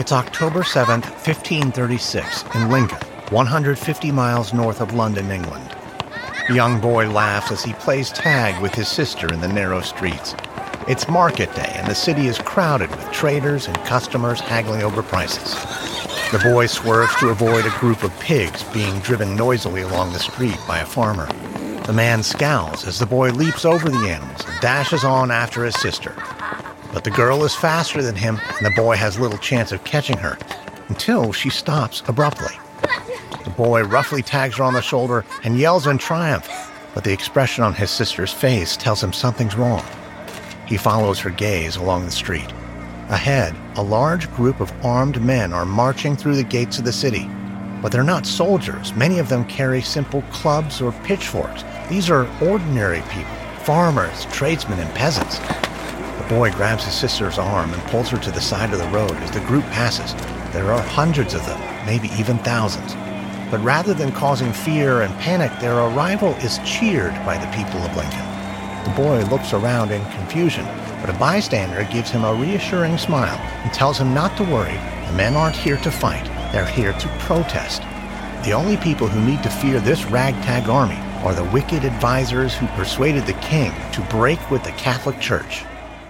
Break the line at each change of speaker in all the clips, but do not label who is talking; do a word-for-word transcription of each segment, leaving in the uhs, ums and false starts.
It's October seventh, fifteen thirty-six, in Lincoln, one hundred fifty miles north of London, England. The young boy laughs as he plays tag with his sister in the narrow streets. It's market day, and the city is crowded with traders and customers haggling over prices. The boy swerves to avoid a group of pigs being driven noisily along the street by a farmer. The man scowls as the boy leaps over the animals and dashes on after his sister. But the girl is faster than him, and the boy has little chance of catching her, until she stops abruptly. The boy roughly tags her on the shoulder and yells in triumph, but the expression on his sister's face tells him something's wrong. He follows her gaze along the street. Ahead, a large group of armed men are marching through the gates of the city. But they're not soldiers. Many of them carry simple clubs or pitchforks. These are ordinary people, farmers, tradesmen, and peasants. The boy grabs his sister's arm and pulls her to the side of the road as the group passes. There are hundreds of them, maybe even thousands. But rather than causing fear and panic, their arrival is cheered by the people of Lincoln. The boy looks around in confusion, but a bystander gives him a reassuring smile and tells him not to worry. The men aren't here to fight. They're here to protest. The only people who need to fear this ragtag army are the wicked advisors who persuaded the king to break with the Catholic Church.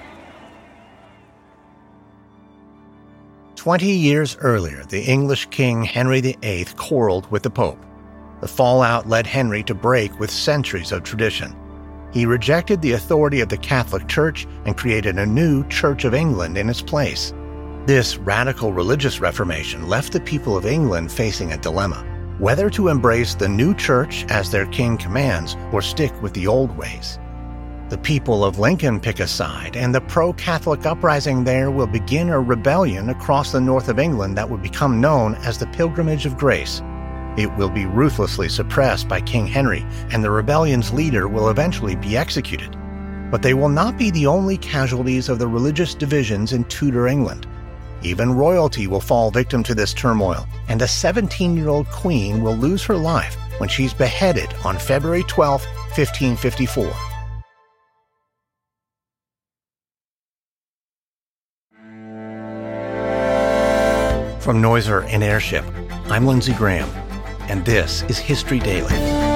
Twenty years earlier, the English King Henry the Eighth quarreled with the Pope. The fallout led Henry to break with centuries of tradition. He rejected the authority of the Catholic Church and created a new Church of England in its place. This radical religious reformation left the people of England facing a dilemma, whether to embrace the new church as their king commands or stick with the old ways. The people of Lincoln pick a side, and the pro-Catholic uprising there will begin a rebellion across the north of England that would become known as the Pilgrimage of Grace. It will be ruthlessly suppressed by King Henry, and the rebellion's leader will eventually be executed. But they will not be the only casualties of the religious divisions in Tudor England. Even royalty will fall victim to this turmoil, and a seventeen-year-old queen will lose her life when she's beheaded on February twelfth, fifteen fifty-four. From Noiser and Airship, I'm Lindsey Graham, and this is History Daily.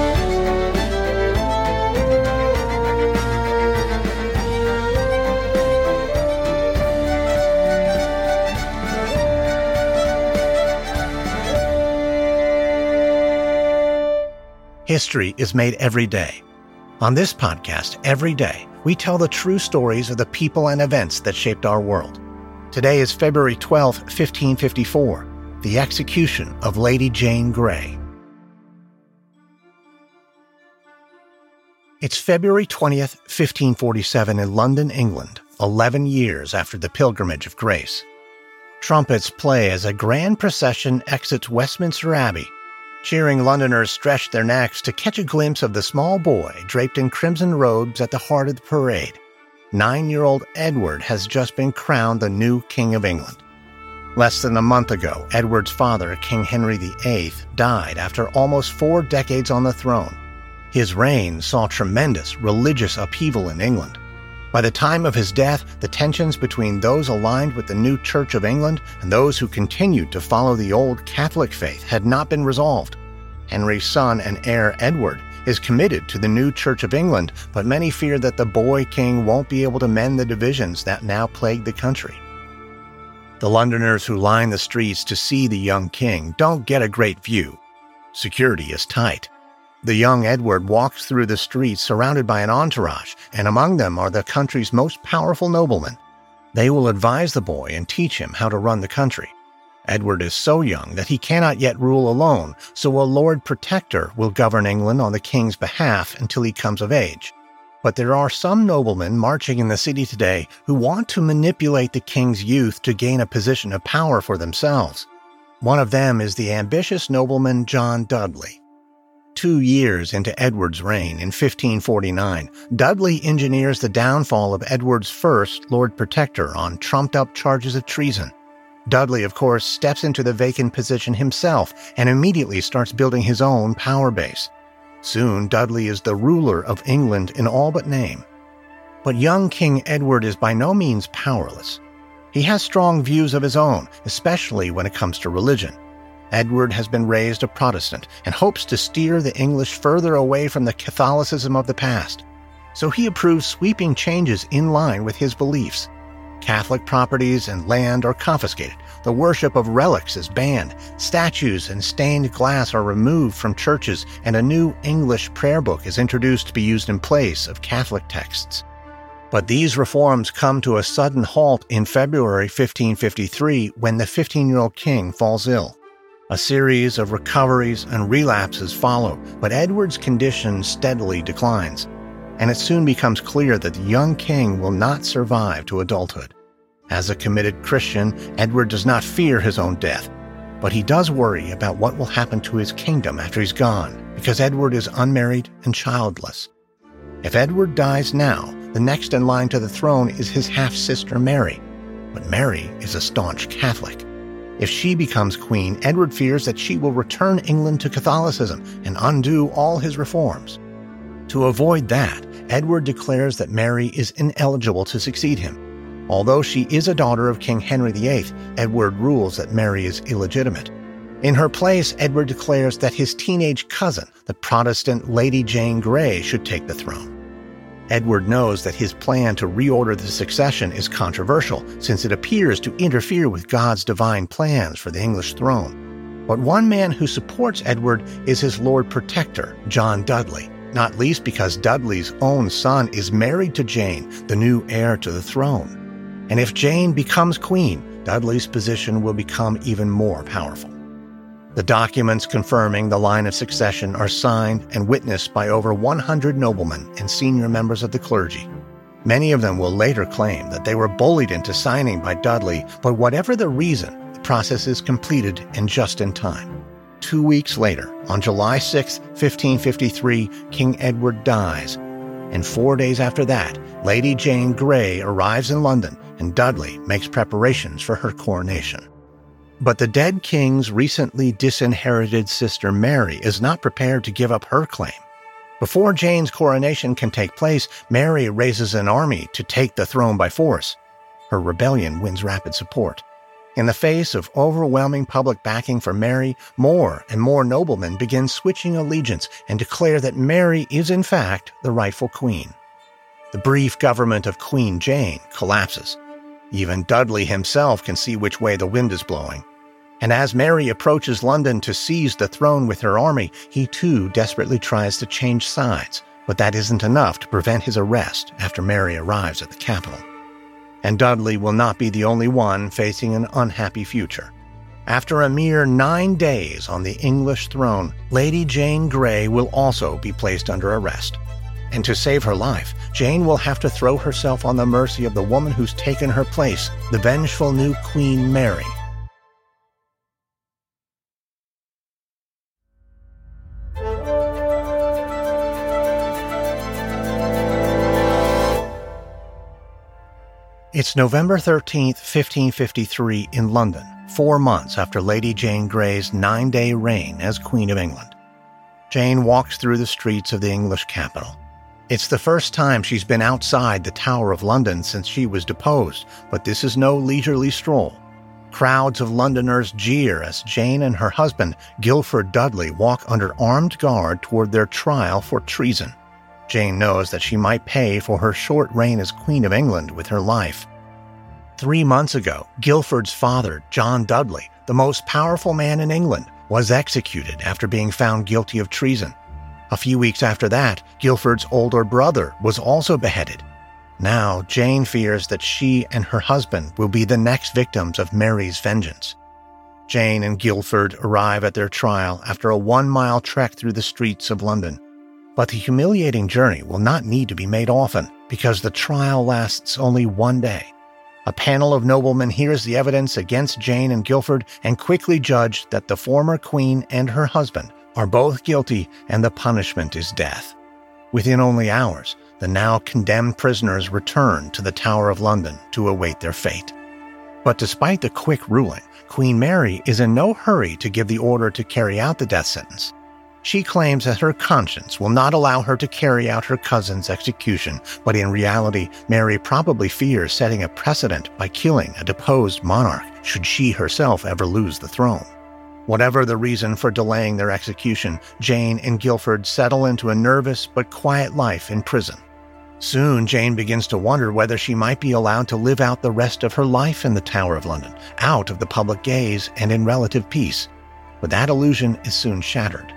History is made every day. On this podcast, every day, we tell the true stories of the people and events that shaped our world. Today is February twelfth, fifteen fifty-four, the execution of Lady Jane Grey. It's February twentieth, fifteen forty-seven in London, England, eleven years after the Pilgrimage of Grace. Trumpets play as a grand procession exits Westminster Abbey. Cheering Londoners stretch their necks to catch a glimpse of the small boy draped in crimson robes at the heart of the parade. Nine-year-old Edward has just been crowned the new King of England. Less than a month ago, Edward's father, King Henry the Eighth, died after almost four decades on the throne. His reign saw tremendous religious upheaval in England. By the time of his death, the tensions between those aligned with the new Church of England and those who continued to follow the old Catholic faith had not been resolved. Henry's son and heir Edward is committed to the new Church of England, but many fear that the boy king won't be able to mend the divisions that now plague the country. The Londoners who line the streets to see the young king don't get a great view. Security is tight. The young Edward walks through the streets surrounded by an entourage, and among them are the country's most powerful noblemen. They will advise the boy and teach him how to run the country. Edward is so young that he cannot yet rule alone, so a Lord Protector will govern England on the king's behalf until he comes of age. But there are some noblemen marching in the city today who want to manipulate the king's youth to gain a position of power for themselves. One of them is the ambitious nobleman John Dudley. Two years into Edward's reign in fifteen forty-nine, Dudley engineers the downfall of Edward's first Lord Protector on trumped-up charges of treason. Dudley, of course, steps into the vacant position himself and immediately starts building his own power base. Soon, Dudley is the ruler of England in all but name. But young King Edward is by no means powerless. He has strong views of his own, especially when it comes to religion. Edward has been raised a Protestant and hopes to steer the English further away from the Catholicism of the past. So he approves sweeping changes in line with his beliefs. Catholic properties and land are confiscated. The worship of relics is banned. Statues and stained glass are removed from churches, and a new English prayer book is introduced to be used in place of Catholic texts. But these reforms come to a sudden halt in February fifteen fifty-three when the fifteen-year-old king falls ill. A series of recoveries and relapses follow, but Edward's condition steadily declines, and it soon becomes clear that the young king will not survive to adulthood. As a committed Christian, Edward does not fear his own death, but he does worry about what will happen to his kingdom after he's gone, because Edward is unmarried and childless. If Edward dies now, the next in line to the throne is his half-sister Mary, but Mary is a staunch Catholic. If she becomes queen, Edward fears that she will return England to Catholicism and undo all his reforms. To avoid that, Edward declares that Mary is ineligible to succeed him. Although she is a daughter of King Henry the Eighth, Edward rules that Mary is illegitimate. In her place, Edward declares that his teenage cousin, the Protestant Lady Jane Grey, should take the throne. Edward knows that his plan to reorder the succession is controversial, since it appears to interfere with God's divine plans for the English throne. But one man who supports Edward is his Lord Protector, John Dudley, not least because Dudley's own son is married to Jane, the new heir to the throne. And if Jane becomes queen, Dudley's position will become even more powerful. The documents confirming the line of succession are signed and witnessed by over one hundred noblemen and senior members of the clergy. Many of them will later claim that they were bullied into signing by Dudley, but whatever the reason, the process is completed and just in time. Two weeks later, on July sixth, fifteen fifty-three, King Edward dies, and four days after that, Lady Jane Grey arrives in London, and Dudley makes preparations for her coronation. But the dead king's recently disinherited sister Mary is not prepared to give up her claim. Before Jane's coronation can take place, Mary raises an army to take the throne by force. Her rebellion wins rapid support. In the face of overwhelming public backing for Mary, more and more noblemen begin switching allegiance and declare that Mary is in fact the rightful queen. The brief government of Queen Jane collapses. Even Dudley himself can see which way the wind is blowing. And as Mary approaches London to seize the throne with her army, he too desperately tries to change sides, but that isn't enough to prevent his arrest after Mary arrives at the capital. And Dudley will not be the only one facing an unhappy future. After a mere nine days on the English throne, Lady Jane Grey will also be placed under arrest. And to save her life, Jane will have to throw herself on the mercy of the woman who's taken her place, the vengeful new Queen Mary. It's November thirteenth, fifteen fifty-three in London, four months after Lady Jane Grey's nine-day reign as Queen of England. Jane walks through the streets of the English capital. It's the first time she's been outside the Tower of London since she was deposed, but this is no leisurely stroll. Crowds of Londoners jeer as Jane and her husband, Guilford Dudley, walk under armed guard toward their trial for treason. Jane knows that she might pay for her short reign as Queen of England with her life. Three months ago, Guilford's father, John Dudley, the most powerful man in England, was executed after being found guilty of treason. A few weeks after that, Guilford's older brother was also beheaded. Now, Jane fears that she and her husband will be the next victims of Mary's vengeance. Jane and Guilford arrive at their trial after a one-mile trek through the streets of London. But the humiliating journey will not need to be made often, because the trial lasts only one day. A panel of noblemen hears the evidence against Jane and Guilford and quickly judge that the former queen and her husband are both guilty, and the punishment is death. Within only hours, the now condemned prisoners return to the Tower of London to await their fate. But despite the quick ruling, Queen Mary is in no hurry to give the order to carry out the death sentence. She claims that her conscience will not allow her to carry out her cousin's execution, but in reality, Mary probably fears setting a precedent by killing a deposed monarch should she herself ever lose the throne. Whatever the reason for delaying their execution, Jane and Guilford settle into a nervous but quiet life in prison. Soon, Jane begins to wonder whether she might be allowed to live out the rest of her life in the Tower of London, out of the public gaze and in relative peace. But that illusion is soon shattered.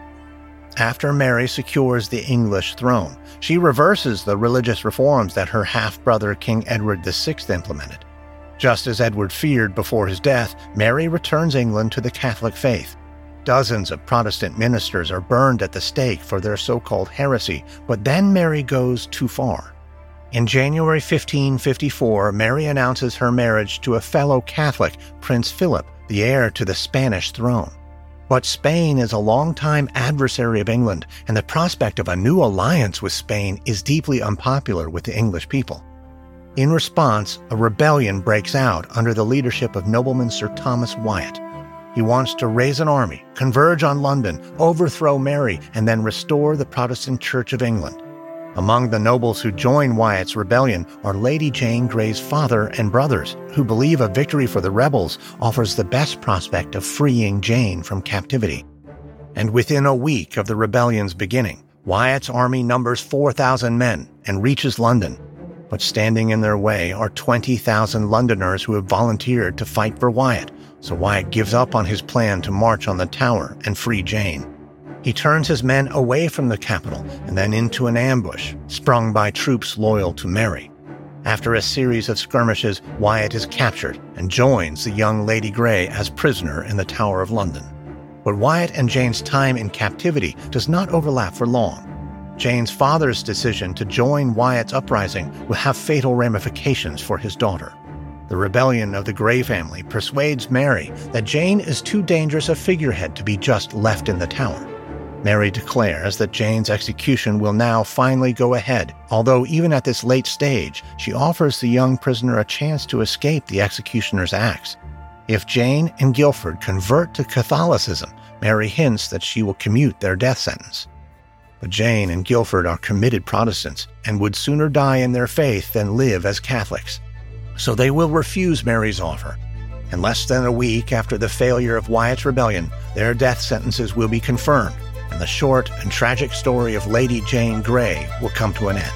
After Mary secures the English throne, she reverses the religious reforms that her half-brother King Edward the Sixth implemented. Just as Edward feared before his death, Mary returns England to the Catholic faith. Dozens of Protestant ministers are burned at the stake for their so-called heresy, but then Mary goes too far. In January fifteen fifty-four, Mary announces her marriage to a fellow Catholic, Prince Philip, the heir to the Spanish throne. But Spain is a longtime adversary of England, and the prospect of a new alliance with Spain is deeply unpopular with the English people. In response, a rebellion breaks out under the leadership of nobleman Sir Thomas Wyatt. He wants to raise an army, converge on London, overthrow Mary, and then restore the Protestant Church of England. Among the nobles who join Wyatt's rebellion are Lady Jane Grey's father and brothers, who believe a victory for the rebels offers the best prospect of freeing Jane from captivity. And within a week of the rebellion's beginning, Wyatt's army numbers four thousand men and reaches London. But standing in their way are twenty thousand Londoners who have volunteered to fight for Wyatt, so Wyatt gives up on his plan to march on the Tower and free Jane. He turns his men away from the capital and then into an ambush, sprung by troops loyal to Mary. After a series of skirmishes, Wyatt is captured and joins the young Lady Grey as prisoner in the Tower of London. But Wyatt and Jane's time in captivity does not overlap for long. Jane's father's decision to join Wyatt's uprising will have fatal ramifications for his daughter. The rebellion of the Grey family persuades Mary that Jane is too dangerous a figurehead to be just left in the Tower. Mary declares that Jane's execution will now finally go ahead, although even at this late stage, she offers the young prisoner a chance to escape the executioner's axe. If Jane and Guilford convert to Catholicism, Mary hints that she will commute their death sentence. But Jane and Guilford are committed Protestants and would sooner die in their faith than live as Catholics. So they will refuse Mary's offer. And less than a week after the failure of Wyatt's rebellion, their death sentences will be confirmed, and the short and tragic story of Lady Jane Grey will come to an end.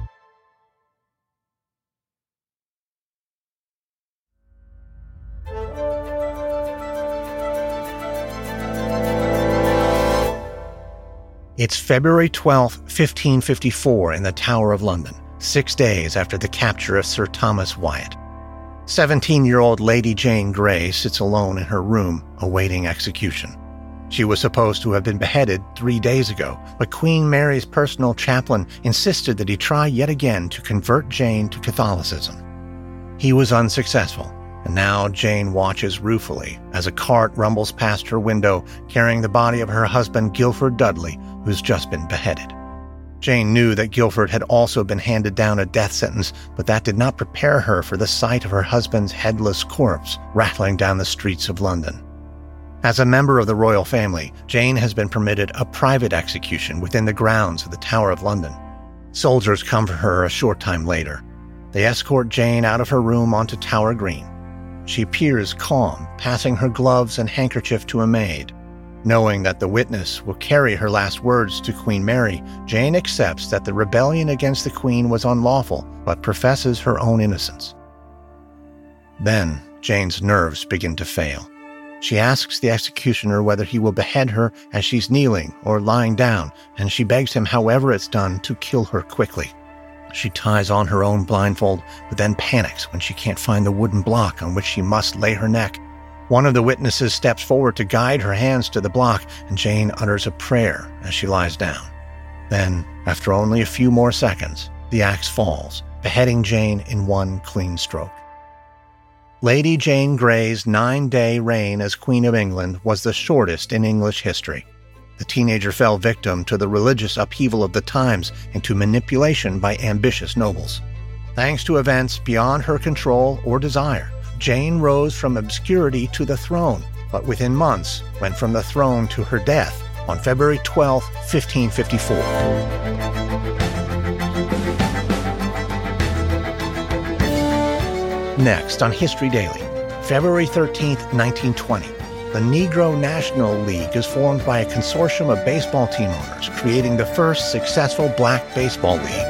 It's February twelfth, fifteen fifty-four in the Tower of London, six days after the capture of Sir Thomas Wyatt. Seventeen-year-old Lady Jane Grey sits alone in her room, awaiting execution. She was supposed to have been beheaded three days ago, but Queen Mary's personal chaplain insisted that he try yet again to convert Jane to Catholicism. He was unsuccessful, and now Jane watches ruefully as a cart rumbles past her window carrying the body of her husband Guilford Dudley, who's just been beheaded. Jane knew that Guilford had also been handed down a death sentence, but that did not prepare her for the sight of her husband's headless corpse rattling down the streets of London. As a member of the royal family, Jane has been permitted a private execution within the grounds of the Tower of London. Soldiers come for her a short time later. They escort Jane out of her room onto Tower Green. She appears calm, passing her gloves and handkerchief to a maid. Knowing that the witness will carry her last words to Queen Mary, Jane accepts that the rebellion against the Queen was unlawful, but professes her own innocence. Then, Jane's nerves begin to fail. She asks the executioner whether he will behead her as she's kneeling or lying down, and she begs him, however it's done, to kill her quickly. She ties on her own blindfold, but then panics when she can't find the wooden block on which she must lay her neck. One of the witnesses steps forward to guide her hands to the block, and Jane utters a prayer as she lies down. Then, after only a few more seconds, the axe falls, beheading Jane in one clean stroke. Lady Jane Grey's nine-day reign as Queen of England was the shortest in English history. The teenager fell victim to the religious upheaval of the times and to manipulation by ambitious nobles. Thanks to events beyond her control or desire, Jane rose from obscurity to the throne, but within months went from the throne to her death, on February twelfth, fifteen fifty-four. Next on History Daily, February thirteenth, nineteen twenty. The Negro National League is formed by a consortium of baseball team owners, creating the first successful black baseball league.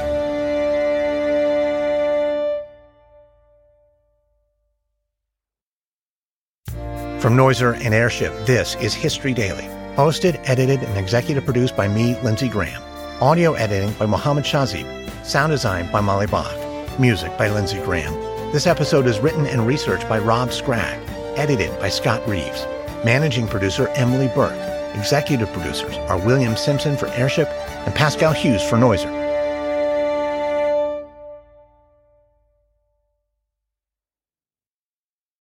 From Noiser and Airship, this is History Daily. Hosted, edited, and executive produced by me, Lindsey Graham. Audio editing by Mohammed Shazib. Sound design by Molly Bach. Music by Lindsey Graham. This episode is written and researched by Rob Scragg. Edited by Scott Reeves. Managing producer Emily Burke. Executive producers are William Simpson for Airship and Pascal Hughes for Noiser.